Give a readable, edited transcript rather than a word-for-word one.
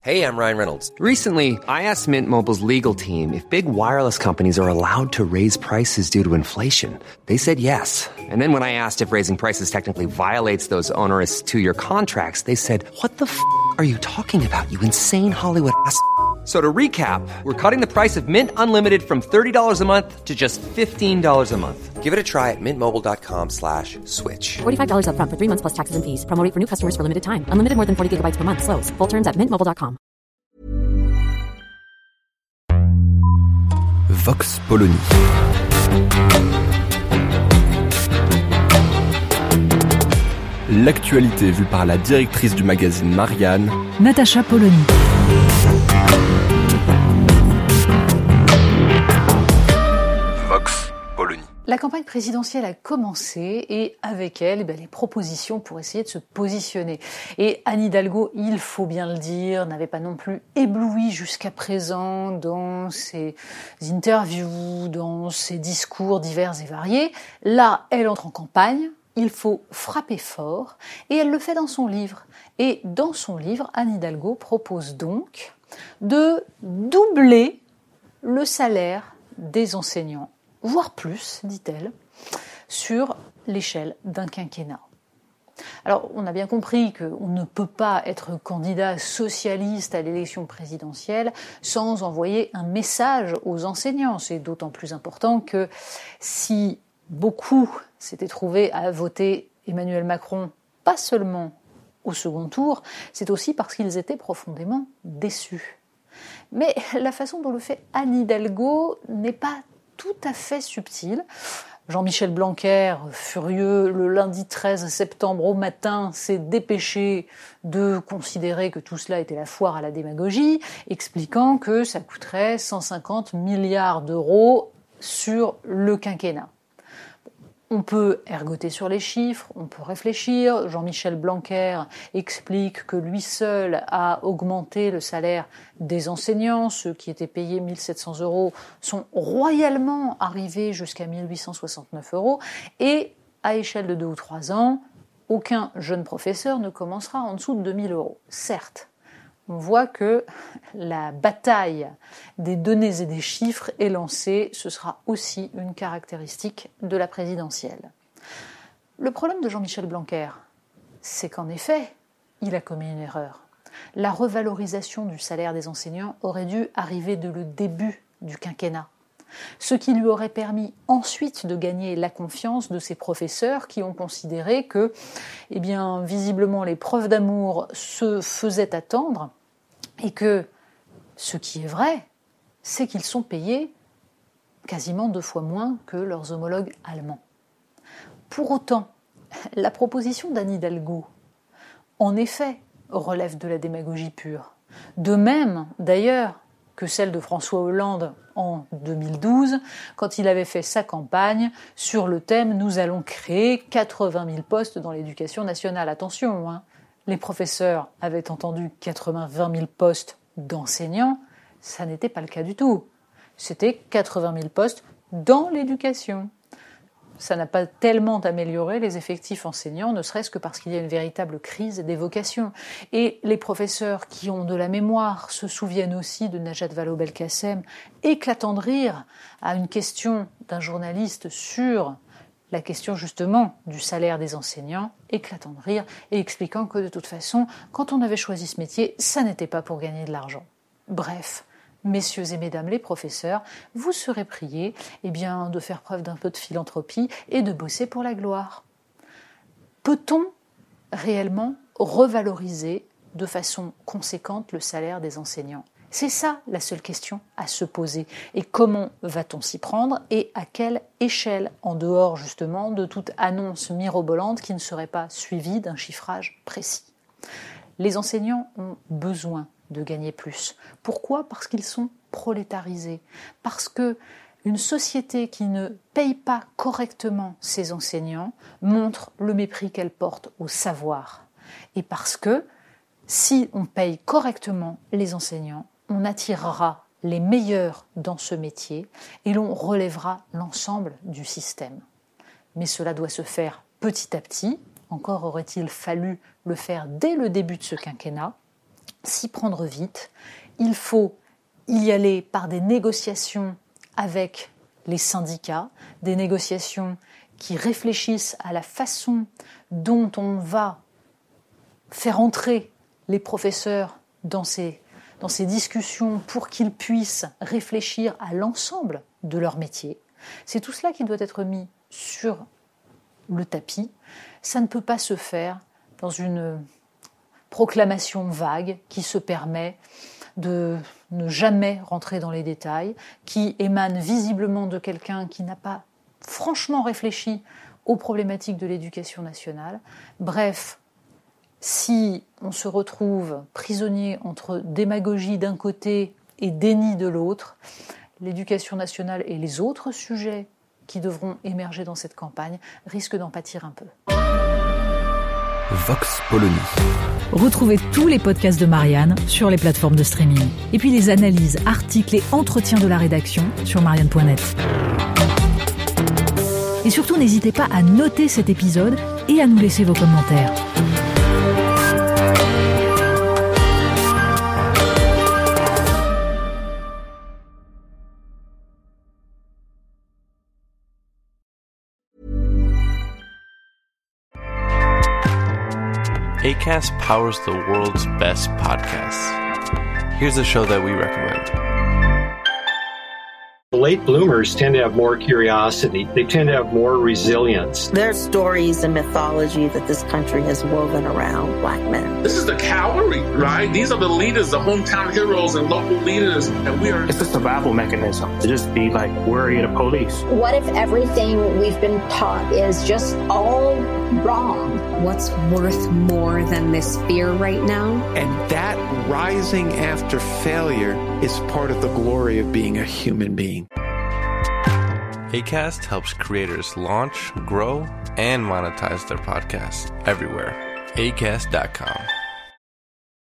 Hey, I'm Ryan Reynolds. Recently, I asked Mint Mobile's legal team if big wireless companies are allowed to raise prices due to inflation. They said yes. And then when I asked if raising prices technically violates those onerous two-year contracts, they said, "What the f*** are you talking about, you insane Hollywood ass?" So to recap, we're cutting the price of Mint Unlimited from $30 a month to just $15 a month. Give it a try at mintmobile.com/switch. $45 up front for 3 months plus taxes and fees. Promo rate for new customers for limited time. Unlimited more than 40 gigabytes per month. Slows full terms at mintmobile.com. Vox Polony. L'actualité vue par la directrice du magazine Marianne, Natacha Polony. Vox Polony. La campagne présidentielle a commencé et avec elle, les propositions pour essayer de se positionner. Et Anne Hidalgo, il faut bien le dire, n'avait pas non plus ébloui jusqu'à présent dans ses interviews, dans ses discours divers et variés. Là, elle entre en campagne, il faut frapper fort et elle le fait dans son livre. Et dans son livre, Anne Hidalgo propose donc de doubler le salaire des enseignants, voire plus, dit-elle, sur l'échelle d'un quinquennat. Alors, on a bien compris qu'on ne peut pas être candidat socialiste à l'élection présidentielle sans envoyer un message aux enseignants. C'est d'autant plus important que si beaucoup s'étaient trouvés à voter Emmanuel Macron, pas seulement au second tour, c'est aussi parce qu'ils étaient profondément déçus. Mais la façon dont le fait Anne Hidalgo n'est pas tout à fait subtile. Jean-Michel Blanquer, furieux, le lundi 13 septembre au matin, s'est dépêché de considérer que tout cela était la foire à la démagogie, expliquant que ça coûterait 150 milliards d'euros sur le quinquennat. On peut ergoter sur les chiffres, on peut réfléchir. Jean-Michel Blanquer explique que lui seul a augmenté le salaire des enseignants. Ceux qui étaient payés 1 700 € sont royalement arrivés jusqu'à 1 869 €. Et à échelle de 2 ou 3 ans, aucun jeune professeur ne commencera en dessous de 2 000 €. Certes, on voit que la bataille des données et des chiffres est lancée. Ce sera aussi une caractéristique de la présidentielle. Le problème de Jean-Michel Blanquer, c'est qu'en effet, il a commis une erreur. La revalorisation du salaire des enseignants aurait dû arriver dès le début du quinquennat, ce qui lui aurait permis ensuite de gagner la confiance de ses professeurs qui ont considéré que, visiblement, les preuves d'amour se faisaient attendre et que ce qui est vrai, c'est qu'ils sont payés quasiment 2 fois moins que leurs homologues allemands. Pour autant, la proposition d'Anne Hidalgo, en effet, relève de la démagogie pure. De même, d'ailleurs, que celle de François Hollande en 2012, quand il avait fait sa campagne sur le thème « Nous allons créer 80 000 postes dans l'éducation nationale ». Attention, les professeurs avaient entendu 80 000 postes d'enseignants, ça n'était pas le cas du tout. C'était 80 000 postes dans l'éducation. Ça n'a pas tellement amélioré les effectifs enseignants, ne serait-ce que parce qu'il y a une véritable crise des vocations. Et les professeurs qui ont de la mémoire se souviennent aussi de Najat Vallaud-Belkacem, éclatant de rire à une question d'un journaliste sur la question justement du salaire des enseignants, éclatant de rire et expliquant que de toute façon, quand on avait choisi ce métier, ça n'était pas pour gagner de l'argent. Bref, messieurs et mesdames les professeurs, vous serez priés de faire preuve d'un peu de philanthropie et de bosser pour la gloire. Peut-on réellement revaloriser de façon conséquente le salaire des enseignants ? C'est ça la seule question à se poser. Et comment va-t-on s'y prendre et à quelle échelle, en dehors justement de toute annonce mirobolante qui ne serait pas suivie d'un chiffrage précis. Les enseignants ont besoin de gagner plus. Pourquoi ? Parce qu'ils sont prolétarisés. Parce que une société qui ne paye pas correctement ses enseignants montre le mépris qu'elle porte au savoir. Et parce que si on paye correctement les enseignants, on attirera les meilleurs dans ce métier et l'on relèvera l'ensemble du système. Mais cela doit se faire petit à petit. Encore aurait-il fallu le faire dès le début de ce quinquennat. s'y prendre vite. Il faut y aller par des négociations avec les syndicats, des négociations qui réfléchissent à la façon dont on va faire entrer les professeurs dans ces discussions pour qu'ils puissent réfléchir à l'ensemble de leur métier. C'est tout cela qui doit être mis sur le tapis. Ça ne peut pas se faire dans une proclamation vague qui se permet de ne jamais rentrer dans les détails, qui émane visiblement de quelqu'un qui n'a pas franchement réfléchi aux problématiques de l'éducation nationale. Bref, si on se retrouve prisonnier entre démagogie d'un côté et déni de l'autre, l'éducation nationale et les autres sujets qui devront émerger dans cette campagne risquent d'en pâtir un peu. Vox Polony. Retrouvez tous les podcasts de Marianne sur les plateformes de streaming. Et puis les analyses, articles et entretiens de la rédaction sur marianne.net. Et surtout, n'hésitez pas à noter cet épisode et à nous laisser vos commentaires. Acast powers the world's best podcasts. Here's a show that we recommend. Late bloomers tend to have more curiosity. They tend to have more resilience. There's stories and mythology that this country has woven around Black men. This is the cavalry, right? These are the leaders, the hometown heroes and local leaders. And we are... It's a survival mechanism to just be like worried of police. What if everything we've been taught is just all wrong? What's worth more than this fear right now? And that rising after failure is part of the glory of being a human being. Acast helps creators launch, grow, and monetize their podcasts everywhere. Acast.com.